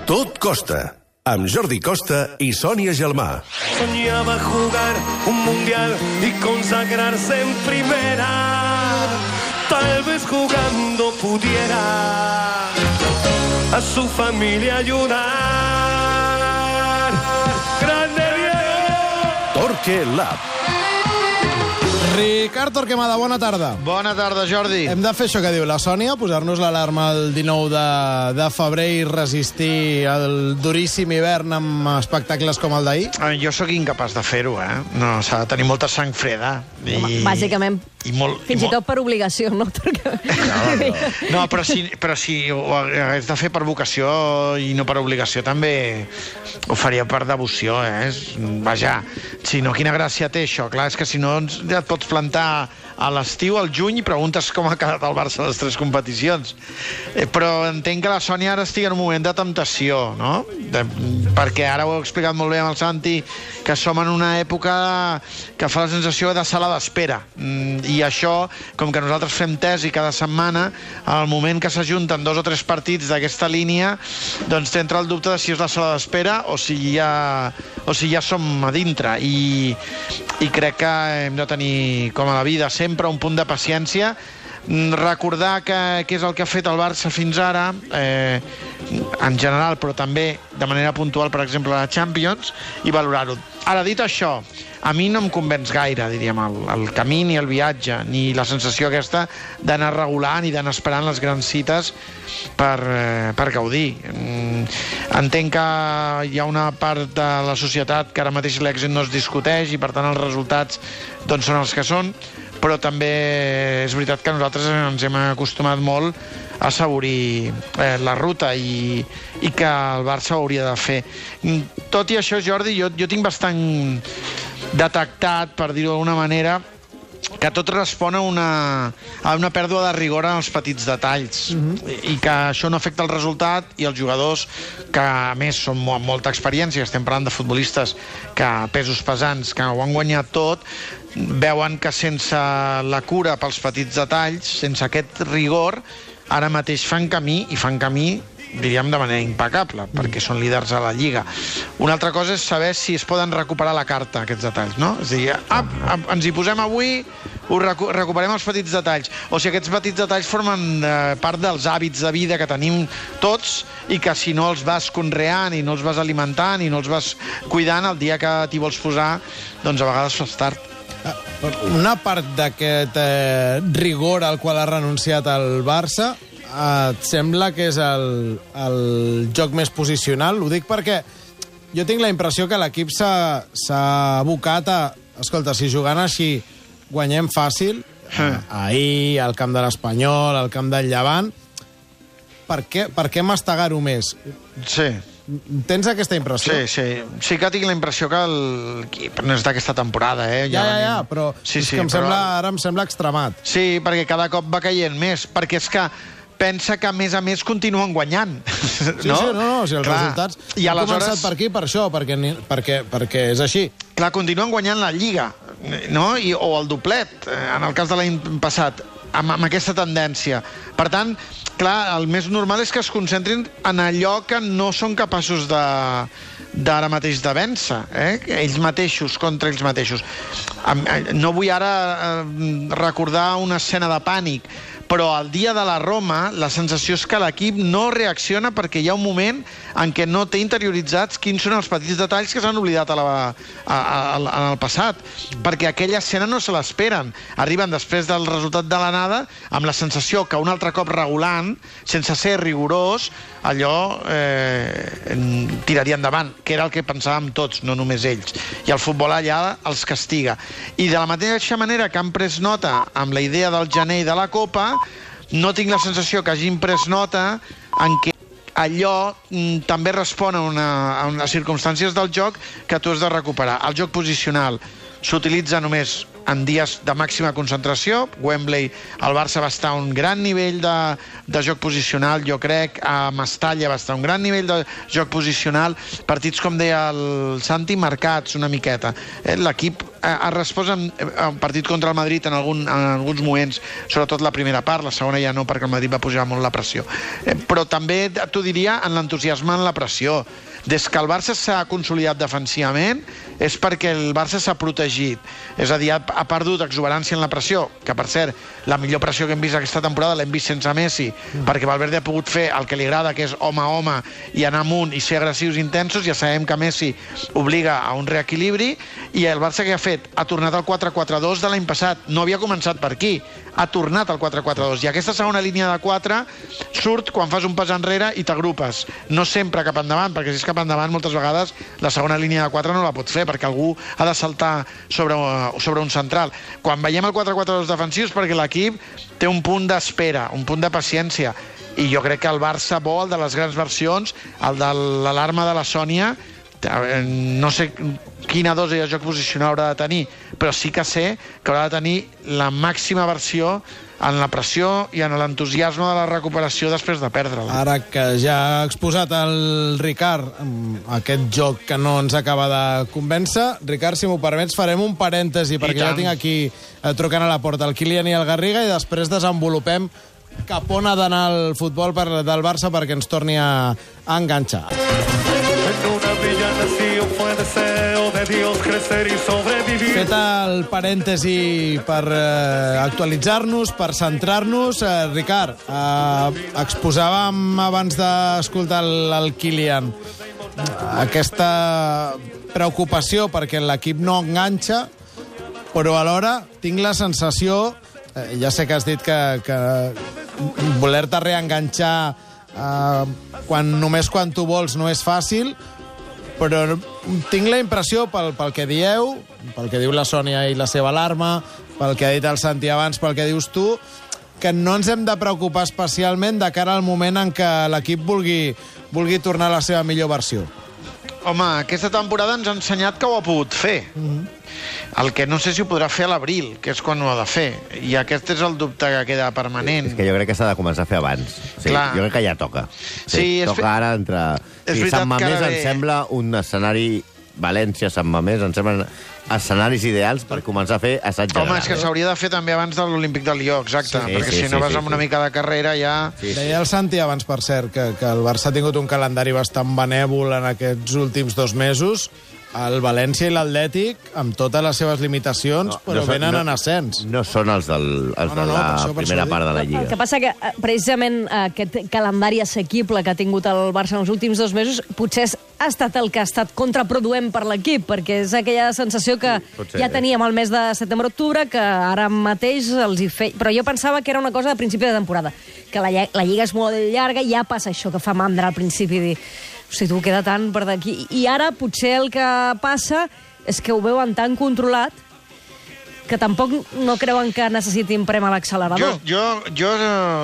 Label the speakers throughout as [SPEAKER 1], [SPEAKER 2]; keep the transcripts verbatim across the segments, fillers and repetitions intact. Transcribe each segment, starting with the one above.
[SPEAKER 1] Tot costa, amb Jordi Costa y Sonia Gelmà.
[SPEAKER 2] Soñaba jugar un mundial y consagrarse en primera. Tal vez jugando pudiera a su familia ayudar. ¡Grande Diego!
[SPEAKER 1] Torque Lab.
[SPEAKER 3] Ricard Torquemada, bona tarda.
[SPEAKER 4] Bona tarda, Jordi.
[SPEAKER 3] Hem de fer això que diu la Sònia, posar-nos l'alarma el dinou de, de febrer i resistir el duríssim hivern amb espectacles com el d'ahir?
[SPEAKER 4] Jo sóc incapaç de fer-ho, eh? No, s'ha de tenir molta sang freda. I...
[SPEAKER 5] Home, bàsicament,
[SPEAKER 4] i molt,
[SPEAKER 5] fins i,
[SPEAKER 4] i molt...
[SPEAKER 5] tot per obligació, no?
[SPEAKER 4] No, no. no però, si, però si ho hagués de fer per vocació i no per obligació, també ho faria per devoció, eh? Vaja, si no, quina gràcia té això? Clar, és que si no ja et pots plantar a l'estiu, al juny, i preguntes com ha quedat el Barça a les tres competicions. Eh, però entenc que la Sònia ara estigui en un moment de temptació, no? De, perquè ara ho he explicat molt bé amb el Santi, que som en una època que fa la sensació de sala d'espera. Mm, I això, com que nosaltres fem tesi cada setmana, al moment que s'ajunten dos o tres partits d'aquesta línia, doncs t'entra el dubte de si és la sala d'espera o si ja, o si ja som a dintre. I, i crec que hem de tenir, com a la vida, sempre un punt de paciència, recordar que, que és el que ha fet el Barça fins ara, eh, en general, però també de manera puntual, per exemple, a la Champions, i valorar-ho. Ara, dit això, a mi no em convenç gaire, diríem, el, el camí ni el viatge, ni la sensació aquesta d'anar regulant i d'anar esperant les grans cites per, eh, per gaudir. Mm, entenc que hi ha una part de la societat que ara mateix l'èxit no es discuteix i, per tant, els resultats doncs, són els que són, però també és veritat que nosaltres ens hem acostumat molt a assaborir eh, la ruta i, i que el Barça ho hauria de fer. Tot i això, Jordi, jo, jo tinc bastant detectat, per dir-ho d'alguna manera, que tot respon a una, a una pèrdua de rigor en els petits detalls, mm-hmm. i que això no afecta el resultat, i els jugadors, que a més són amb molta experiència, estem parlant de futbolistes que pesos pesants, que ho han guanyat tot, veuen que sense la cura pels petits detalls, sense aquest rigor, ara mateix fan camí, i fan camí, diríem, de manera impecable, perquè són líders a la Lliga. Una altra cosa és saber si es poden recuperar la carta, aquests detalls, no? És a dir, ah, ah, ens hi posem avui, ho recu recuperem els petits detalls, o si aquests petits detalls formen eh, part dels hàbits de vida que tenim tots, i que si no els vas conreant i no els vas alimentant i no els vas cuidant, el dia que t'hi vols posar, doncs a vegades fas tard.
[SPEAKER 3] Una part d'aquest eh, rigor al qual ha renunciat el Barça, eh, et sembla que és el, el joc més posicional? Ho dic perquè jo tinc la impressió que l'equip s'ha abocat a... Escolta, si jugant així guanyem fàcil, eh, ahir, al camp de l'Espanyol, al camp del Llevant, per què, per què mastegar-ho més?
[SPEAKER 4] Sí.
[SPEAKER 3] Tens aquesta impressió?
[SPEAKER 4] Sí, sí. Sí que tinc la impressió que el... no és d'aquesta temporada, eh?
[SPEAKER 3] Ja, ja, ja, però
[SPEAKER 4] sí,
[SPEAKER 3] és
[SPEAKER 4] sí,
[SPEAKER 3] que em
[SPEAKER 4] però...
[SPEAKER 3] sembla, ara em sembla extremat.
[SPEAKER 4] Sí, perquè cada cop va caient més, perquè és que pensa que, a més a més, continuen guanyant.
[SPEAKER 3] Sí, no? sí, no, no, si els Clar. resultats...
[SPEAKER 4] I
[SPEAKER 3] han
[SPEAKER 4] aleshores...
[SPEAKER 3] començat per aquí, per això, perquè, perquè, perquè és així.
[SPEAKER 4] Clar, continuen guanyant la Lliga, no? I, o el doblet, en el cas de l'any passat, amb, amb aquesta tendència. Per tant, clar, el més normal és que es concentrin en allò que no són capaços de d'ara mateix de vèncer, eh? Ells mateixos, contra ells mateixos. No vull ara recordar una escena de pànic, però el dia de la Roma la sensació és que l'equip no reacciona perquè hi ha un moment en què no té interioritzats quins són els petits detalls que s'han oblidat a la, a, a, a, en el passat, perquè aquella escena no se l'esperen. Arriben després del resultat de l'anada amb la sensació que un altre cop regulant, sense ser rigorós, allò eh, tiraria endavant, que era el que pensàvem tots, no només ells. I el futbol allà els castiga. I de la mateixa manera que han pres nota amb la idea del gener i de la Copa, no tinc la sensació que hagin pres nota en què allò mm, també respon a, una, a unes circumstàncies del joc que tu has de recuperar. El joc posicional s'utilitza només en dies de màxima concentració. Wembley, el Barça va estar a un gran nivell de, de joc posicional, jo crec. A Mestalla va estar a un gran nivell de joc posicional. Partits, com deia el Santi, marcats una miqueta. Eh, l'equip ha respost en un partit contra el Madrid en, algun, en alguns moments, sobretot la primera part, la segona ja no, perquè el Madrid va pujar molt la pressió. Eh, però també t'ho diria en l'entusiasme en la pressió. Des que el Barça s'ha consolidat defensivament és perquè el Barça s'ha protegit. És a dir, ha, ha perdut exuberància en la pressió, que per cert, la millor pressió que hem vist aquesta temporada l'hem vist sense Messi, mm. perquè Valverde ha pogut fer el que li agrada, que és home a home, i anar amunt i ser agressius i intensos. Ja sabem que Messi obliga a un reequilibri, i el Barça que ha fet? Ha tornat al quatre quatre dos de l'any passat. No havia començat per aquí, ha tornat al quatre quatre dos, i aquesta segona línia de quatre surt quan fas un pas enrere i t'agrupes, no sempre cap endavant, perquè si és cap endavant moltes vegades la segona línia de quatre no la pots fer, perquè algú ha de saltar sobre, sobre un central. Quan veiem el quatre quatre dos defensius, perquè l'equip té un punt d'espera, un punt de paciència, i jo crec que el Barça bo, el de les grans versions, el de l'alarma de la Sònia, no sé quina dosi de joc posicional haurà de tenir, però sí que sé que haurà de tenir la màxima versió en la pressió i en l'entusiasme de la recuperació després de perdre-la.
[SPEAKER 3] Ara que ja ha exposat el Ricard aquest joc que no ens acaba de convèncer, Ricard, si m'ho permets, farem un parèntesi, perquè ja tinc aquí eh, trucant a la porta el Kylian i el Garriga, i després desenvolupem cap on ha d'anar el futbol per, del Barça perquè ens torni a, a enganxar. Fet el parèntesi per eh, actualitzar-nos, per centrar-nos, eh, Ricard, eh, exposàvem abans d'escoltar el, el Kylian aquesta preocupació perquè l'equip no enganxa, però alhora tinc la sensació, eh, ja sé que has dit que, que voler-te reenganxar eh, quan, només quan tu vols no és fàcil, però tinc la impressió, pel, pel que dieu, pel que diu la Sònia i la seva alarma, pel que ha dit el Santi abans, pel que dius tu, que no ens hem de preocupar especialment de cara al moment en què l'equip vulgui, vulgui tornar a la seva millor versió.
[SPEAKER 4] Home, aquesta temporada ens ha ensenyat que ho ha pogut fer. Mm-hmm. El que no sé si ho podrà fer a l'abril, que és quan ho ha de fer. I aquest és el dubte que queda permanent.
[SPEAKER 5] És que jo crec que s'ha de començar a fer abans. Sí, jo crec que ja toca. Sí, sí, toca fe... ara entre... Sí, Sant Mamés em sembla un escenari... València, Sant Mamés, em semblen escenaris ideals per començar a fer assaig general.
[SPEAKER 4] Home, és que s'hauria de fer també abans de l'Olímpic de Lió, exacte, sí, perquè sí, si no sí, vas sí, amb una sí. mica de carrera ja...
[SPEAKER 3] Sí, sí. Deia el Santi abans, per cert, que, que el Barça ha tingut un calendari bastant benèvol en aquests últims dos mesos. El València i l'Atlètic, amb totes les seves limitacions, no, però no venen no, en ascens.
[SPEAKER 5] No són els, del, els no, no, no, de la això, primera part de la Lliga.
[SPEAKER 6] El que passa que, precisament, aquest calendari assequible que ha tingut el Barça en els últims dos mesos potser ha estat el que ha estat contraproduent per l'equip, perquè és aquella sensació que sí, ja teníem al mes de setembre-octubre, que ara mateix els hi feia... Però jo pensava que era una cosa de principi de temporada, que la, la Lliga és molt llarga i ja passa això que fa mandra al principi, dir... O sigui, tu queda tant per d'aquí. I ara potser el que passa és que ho veuen tan controlat que tampoc no creuen que necessitin prem a l'accelerador.
[SPEAKER 4] Jo, jo, jo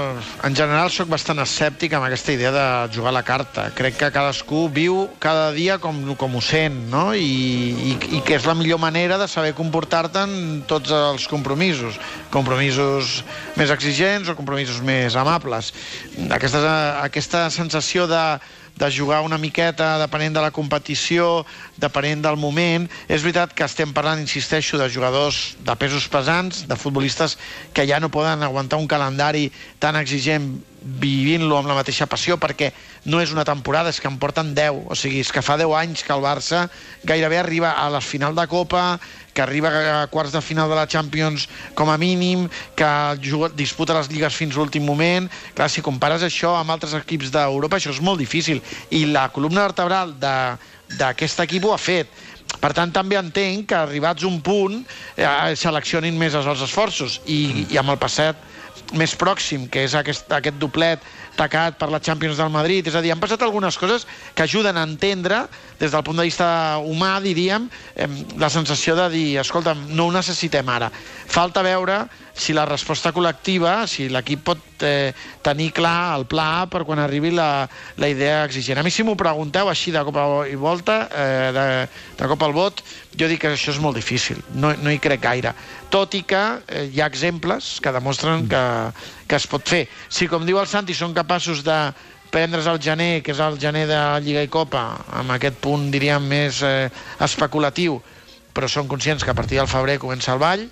[SPEAKER 4] en general sóc bastant escèptic amb aquesta idea de jugar a la carta. Crec que cadascú viu cada dia com, com ho sent, no? I, i, i que és la millor manera de saber comportar-te en tots els compromisos. Compromisos més exigents o compromisos més amables. Aquesta, aquesta sensació de de jugar una miqueta depenent de la competició, depenent del moment. És veritat que estem parlant, insisteixo, de jugadors de pesos pesants, de futbolistes que ja no poden aguantar un calendari tan exigent vivint-lo amb la mateixa passió, perquè no és una temporada, és que en porten deu. O sigui, és que fa deu anys que el Barça gairebé arriba a la final de Copa, que arriba a quarts de final de la Champions com a mínim, que juga, disputa les lligues fins l'últim moment. Clar, si compares això amb altres equips d'Europa, això és molt difícil. I la columna vertebral d'aquest equip ho ha fet. Per tant, també entenc que arribats a un punt eh, seleccionin més els esforços. I, i amb el passat més pròxim, que és aquest, aquest doblet tacat per la Champions del Madrid. És a dir, han passat algunes coses que ajuden a entendre, des del punt de vista humà, diríem, eh, la sensació de dir, escolta'm, no ho necessitem ara. Falta veure si la resposta col·lectiva, si l'equip pot eh, tenir clar el pla per quan arribi la, la idea exigent. A mi, si m'ho pregunteu així de cop i volta, eh, de, de cop al bot, jo dic que això és molt difícil, no, no hi crec gaire. Tot i que eh, hi ha exemples que demostren que, que es pot fer. Si, com diu el Santi, són capaços de prendre's el gener, que és el gener de Lliga i Copa, amb aquest punt, diríem, més eh, especulatiu, però són conscients que a partir del febrer comença el ball,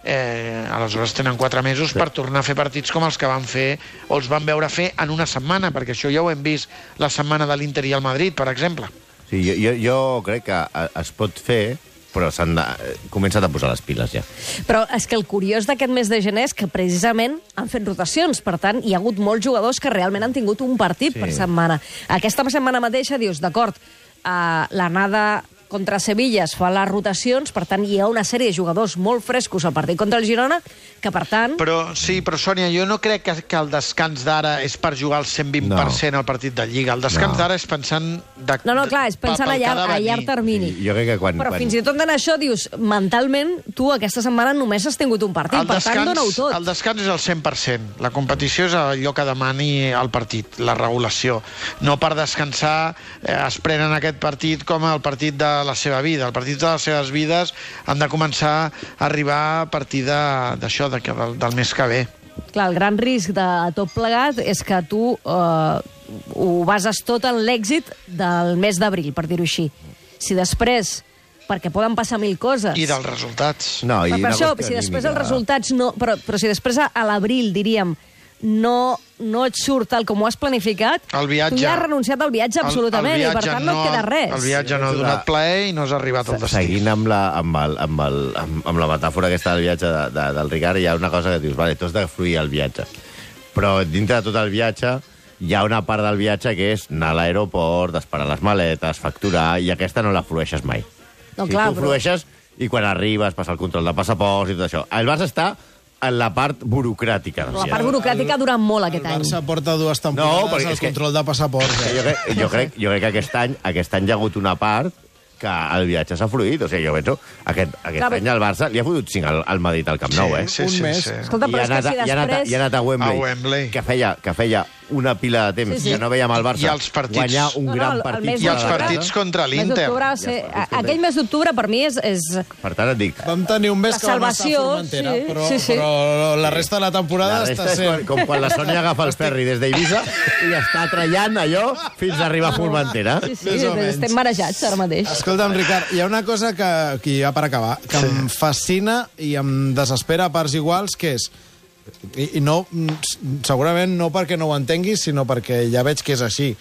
[SPEAKER 4] eh, aleshores tenen quatre mesos sí. per tornar a fer partits com els que van fer o els van veure fer en una setmana, perquè això ja ho hem vist la setmana de l'Inter i el Madrid, per exemple.
[SPEAKER 5] Sí, jo, jo, jo crec que es pot fer, però s'han de... començat a posar les piles ja.
[SPEAKER 6] Però és que el curiós d'aquest mes de gener és que precisament han fet rotacions, per tant, hi ha hagut molts jugadors que realment han tingut un partit sí. per setmana. Aquesta setmana mateixa dius, d'acord, uh, l'anada contra Sevilla es fa les rotacions, per tant, hi ha una sèrie de jugadors molt frescos al partit contra el Girona, que per tant...
[SPEAKER 4] Però sí, però Sònia, jo no crec que, que el descans d'ara és per jugar al cent vint per cent no. al partit de Lliga. El descans no. d'ara és pensant... De,
[SPEAKER 6] no, no, clar, és pensant a llarg, a llarg termini.
[SPEAKER 5] Sí, jo crec que quan...
[SPEAKER 6] Però
[SPEAKER 5] quan...
[SPEAKER 6] fins i tot en això, dius, mentalment, tu aquesta setmana només has tingut un partit,
[SPEAKER 4] el
[SPEAKER 6] per
[SPEAKER 4] descans,
[SPEAKER 6] tant, dona-ho tot.
[SPEAKER 4] El descans és el cent per cent. La competició és allò que demani el partit, la regulació. No per descansar eh, es prenen aquest partit com el partit de la seva vida. El partit de les seves vides han de començar a arribar a partir d'això, de, de, del, del mes que ve.
[SPEAKER 6] Clar, el gran risc de tot plegat és que tu eh, ho bases tot en l'èxit del mes d'abril, per dir-ho així. Si després, perquè poden passar mil coses...
[SPEAKER 4] I dels resultats.
[SPEAKER 5] No, i
[SPEAKER 6] per això, si després els resultats no... Però, però si després a, a l'abril, diríem, no, no et surt tal com ho has planificat,
[SPEAKER 4] el viatge,
[SPEAKER 6] tu ja has renunciat al viatge absolutament, el, el viatge i per tant no, no et queda res.
[SPEAKER 4] El viatge no ha donat plaer i no has arribat al destí.
[SPEAKER 5] Seguint amb la, amb, el, amb, el, amb, amb la metàfora aquesta del viatge de, de, del Ricard, hi ha una cosa que dius, vale, tu has de fruir el viatge. Però dintre de tot el viatge hi ha una part del viatge que és anar a l'aeroport, esperar les maletes, facturar, i aquesta no la flueixes mai.
[SPEAKER 6] No,
[SPEAKER 5] si
[SPEAKER 6] clar,
[SPEAKER 5] tu
[SPEAKER 6] però...
[SPEAKER 5] flueixes i quan arribes passa el control de passaports i tot això. El Barça està en la part burocràtica.
[SPEAKER 6] La part burocràtica ha durat molt aquest any.
[SPEAKER 3] El Barça porta dues temporades no, al control de passaports. Eh?
[SPEAKER 5] Jo, crec, jo, crec, jo crec que aquest any, aquest any hi ha hagut una part que el viatge s'ha fruït. O sigui, jo penso, aquest, aquest Clar, any al Barça li ha fotut cinc al, al Madrid al Camp Nou, eh?
[SPEAKER 4] Sí, sí,
[SPEAKER 3] un mes.
[SPEAKER 4] Sí.
[SPEAKER 6] Escolta, però és que si després...
[SPEAKER 5] I ha anat, i ha anat a Wembley,
[SPEAKER 4] a Wembley.
[SPEAKER 5] Que, feia, que feia una pila de temps sí, sí. que no veiem el Barça
[SPEAKER 4] partits...
[SPEAKER 5] guanyar un
[SPEAKER 6] no, no,
[SPEAKER 5] gran
[SPEAKER 6] el,
[SPEAKER 5] partit.
[SPEAKER 6] el
[SPEAKER 4] I els partits contra l'Inter.
[SPEAKER 6] Ser... Aquell mes d'octubre, per mi, és, és...
[SPEAKER 5] Per tant, et dic...
[SPEAKER 3] Vam tenir un mes
[SPEAKER 6] la
[SPEAKER 3] que vam estar a Formentera,
[SPEAKER 6] sí,
[SPEAKER 3] però,
[SPEAKER 6] sí, sí.
[SPEAKER 3] però la resta de la temporada
[SPEAKER 5] la resta
[SPEAKER 3] està sent...
[SPEAKER 5] quan, com quan la Sònia agafa el ferri des d'Eivissa i està trellant allò fins a arribar a Formentera.
[SPEAKER 6] Sí, sí, estem marejats ara mateix.
[SPEAKER 3] Escolta'm, Ricard, hi ha una cosa que, que ja per acabar, que sí. em fascina i em desespera a parts iguals, que és... I, i no, segurament no perquè no ho entenguis, sinó perquè ja veig que és així.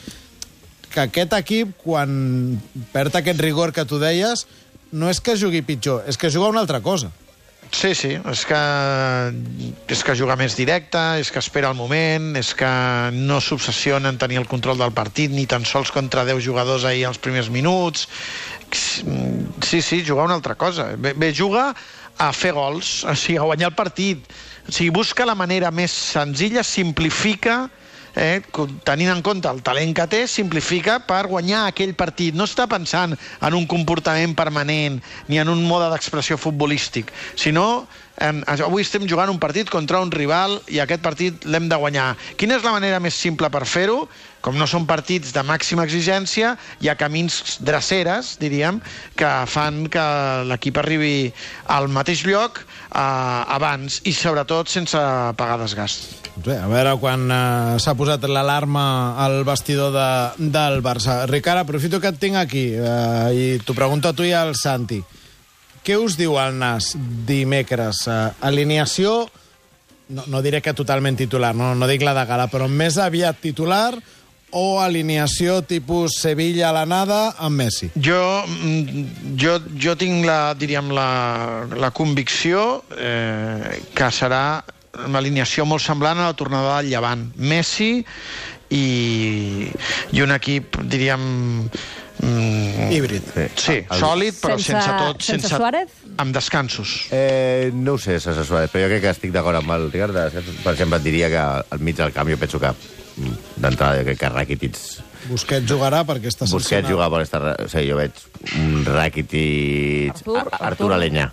[SPEAKER 3] Que aquest equip, quan perd aquest rigor que tu deies, no és que jugui pitjor, és que juga una altra cosa.
[SPEAKER 4] Sí, sí, és que, és que juga més directe, és que espera el moment, és que no s'obsessiona en tenir el control del partit, ni tan sols contra deu jugadors ahir als primers minuts. Sí, sí, jugar una altra cosa. Bé, bé juga a fer gols, o sigui, a guanyar el partit. O sigui, busca la manera més senzilla, simplifica, eh, tenint en compte el talent que té, simplifica per guanyar aquell partit. No està pensant en un comportament permanent ni en un mode d'expressió futbolístic, sinó en, avui estem jugant un partit contra un rival i aquest partit l'hem de guanyar. Quina és la manera més simple per fer-ho? Com no són partits de màxima exigència, hi ha camins dreceres, diríem, que fan que l'equip arribi al mateix lloc eh, abans i, sobretot, sense pagar desgast.
[SPEAKER 3] Bé, a veure quan eh, s'ha posat l'alarma al vestidor de, del Barça. Ricard, aprofito que et tinc aquí eh, i t'ho pregunto a tu i al Santi. Què us diu el Nas dimecres? Eh, alineació, no, no diré que totalment titular, no, no dic la de gala, però més aviat titular o alineació tipus Sevilla a l'anada amb Messi?
[SPEAKER 4] Jo, jo, jo tinc la, diríem, la, la convicció eh, que serà una alineació molt semblant a la tornada del Llevant. Messi i, i un equip, diríem...
[SPEAKER 3] Mm, híbrid.
[SPEAKER 4] Sí, sí el... sòlid, però sense, sense tot...
[SPEAKER 6] Sense, sense Suárez?
[SPEAKER 4] Amb descansos.
[SPEAKER 5] Eh, no ho sé, sense Suárez, però jo crec que estic d'acord amb el Ricard. Per exemple, et diria que al mig del camp jo penso que d'entrada jo crec que Rakitic...
[SPEAKER 3] Busquets jugarà perquè està sancionat.
[SPEAKER 5] Busquets jugarà perquè està... O sigui, jo veig un Rakitic...
[SPEAKER 6] Artur,
[SPEAKER 5] Artur, Artur Alenya.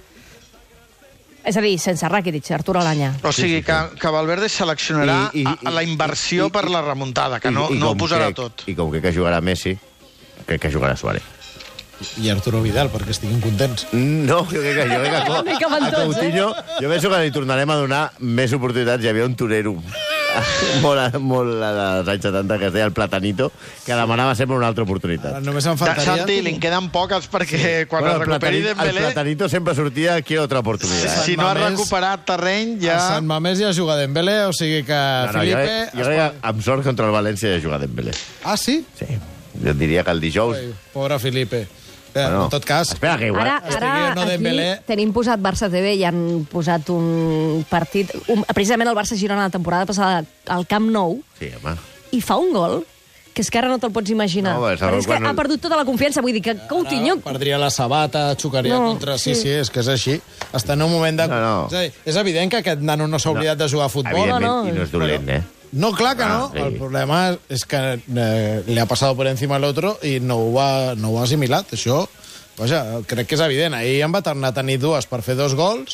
[SPEAKER 6] És a dir, sense Rakitic, Artur Alanya.
[SPEAKER 4] O sigui, que, que Valverde seleccionarà I, i, i, la inversió i, i, per la remuntada, que no, i, i no ho posarà
[SPEAKER 5] crec,
[SPEAKER 4] tot.
[SPEAKER 5] I com crec que jugarà Messi, crec que jugarà Suárez.
[SPEAKER 3] I Arturo Vidal, perquè estiguin contents.
[SPEAKER 5] No, jo crec que, jo crec que, a, a Coutinho, jo penso que li tornarem a donar més oportunitats. Hi havia un torero molt, molt als anys setanta, que es deia el Platanito, que demanava sempre una altra oportunitat.
[SPEAKER 3] Només em faltaria...
[SPEAKER 4] Santi, li en queden poques perquè quan bueno, es recuperi Dembélé...
[SPEAKER 5] El Platanito sempre sortia aquí otra oportunitat.
[SPEAKER 4] Si no ha recuperat terreny, ja...
[SPEAKER 3] A Sant Mamés ja juga Dembélé, o sigui que no, no, Felipe...
[SPEAKER 5] Jo, jo crec que amb sort contra el València ja juga Dembélé.
[SPEAKER 3] Ah, sí?
[SPEAKER 5] Sí. Jo diria que el dijous...
[SPEAKER 3] Ui, pobre Felipe. Bé,
[SPEAKER 5] bueno,
[SPEAKER 3] en tot cas...
[SPEAKER 5] Espera, que igual...
[SPEAKER 6] Ara, ara no aquí tenim posat Barça T V i han posat un partit... Un, precisament el Barça-Girona la temporada passada al Camp Nou.
[SPEAKER 5] Sí, home.
[SPEAKER 6] I fa un gol que és que ara no te'l pots imaginar. No, és, és que quan... ha perdut tota la confiança. Vull dir que Coutinho...
[SPEAKER 3] Ara perdria la sabata, xocaria no, contra... Sí, sí, sí, és que és així. Està en un moment de... No, no. És, dir, és evident que aquest nano no s'ha oblidat no. de jugar a futbol.
[SPEAKER 5] Evidentment,
[SPEAKER 6] no, no.
[SPEAKER 5] i no és dolent, eh?
[SPEAKER 3] No, clar que no. Ah, sí. El problema és que eh, li ha passat per encima a l'altre i no ho, ha, no ho ha assimilat. Això, vaja, crec que és evident. Ahir en va tornar a tenir dues per fer dos gols,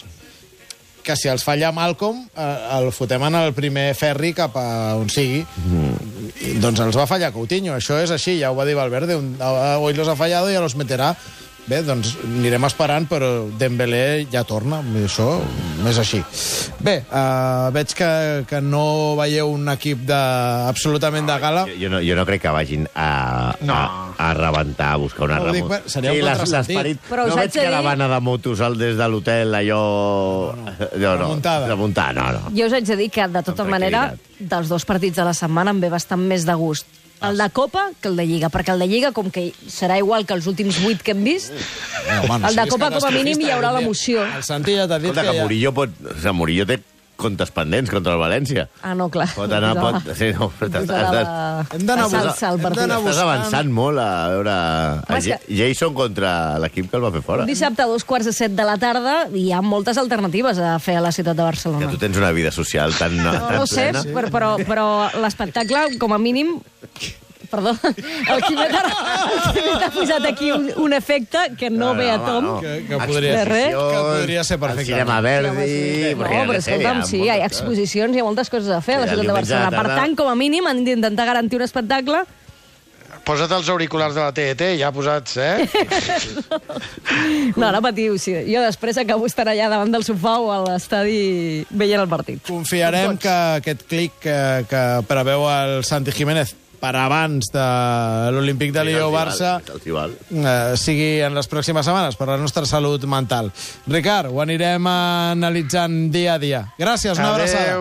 [SPEAKER 3] que si els falla Malcolm, eh, el fotem en el primer ferri cap a on sigui. Mm. I, doncs els va fallar Coutinho. Això és així, ja ho va dir Valverde. Un, hoy los ha fallado y ya los meterá. Bé, doncs anirem esperant, però Dembélé ja torna, això és així. Bé, uh, veig que, que no veieu un equip de, absolutament de gala.
[SPEAKER 5] Jo, jo, no, jo no crec que vagin a, no. a, a rebentar, a buscar una
[SPEAKER 3] no,
[SPEAKER 5] remota.
[SPEAKER 3] Seria un sí,
[SPEAKER 5] l'esperit. No veig caravana de motos al des de l'hotel, allò...
[SPEAKER 3] No, no.
[SPEAKER 5] no, no.
[SPEAKER 3] Remuntada.
[SPEAKER 5] Remuntar, no, no.
[SPEAKER 6] Jo us haig de dir que, de tota manera, dels dos partits de la setmana em ve bastant més de gust el de Copa que el de Lliga, perquè el de Lliga, com que serà igual que els últims vuit que hem vist, no, home, no el de Copa, com a mínim, hi haurà l'emoció.
[SPEAKER 3] El Santi ja t'ha dit
[SPEAKER 5] Escolta,
[SPEAKER 3] que,
[SPEAKER 5] que Murillo pot... O sigui, Murillo té comptes pendents contra el València.
[SPEAKER 6] Ah, no, clar.
[SPEAKER 5] Pot anar... Pot... Sí, no, però has, has,
[SPEAKER 3] hem d'anar
[SPEAKER 5] Estàs avançant molt a veure... A que... Jason contra l'equip que el va fer fora.
[SPEAKER 6] Dissabte a dos quarts de set de la tarda hi ha moltes alternatives a fer a la ciutat de Barcelona.
[SPEAKER 5] Que tu tens una vida social tan, no, tan
[SPEAKER 6] no sé,
[SPEAKER 5] plena.
[SPEAKER 6] però, però, però l'espectacle, com a mínim... Perdó, el Quimet ha posat aquí un, un efecte que no, no ve a tom.
[SPEAKER 3] No, que, que, podria, que podria ser perfectament.
[SPEAKER 5] El cinema Verdi...
[SPEAKER 6] No, però escolta'm, sí, hi ha exposicions, hi ha moltes coses a fer a la ciutat de Barcelona. Per tant, com a mínim, han d'intentar garantir un espectacle.
[SPEAKER 4] Posa't els auriculars de la T E T, ja posats, eh?
[SPEAKER 6] No, no patiu, sí. Jo després acabo estar allà davant del sofà o a l'estadi veient el partit.
[SPEAKER 3] Confiarem que aquest clic que, que preveu el Santi Jiménez per abans de l'Olímpic de Lió-Barça eh, sigui en les pròximes setmanes per la nostra salut mental. Ricard, ho anirem analitzant dia a dia. Gràcies, una abraçada.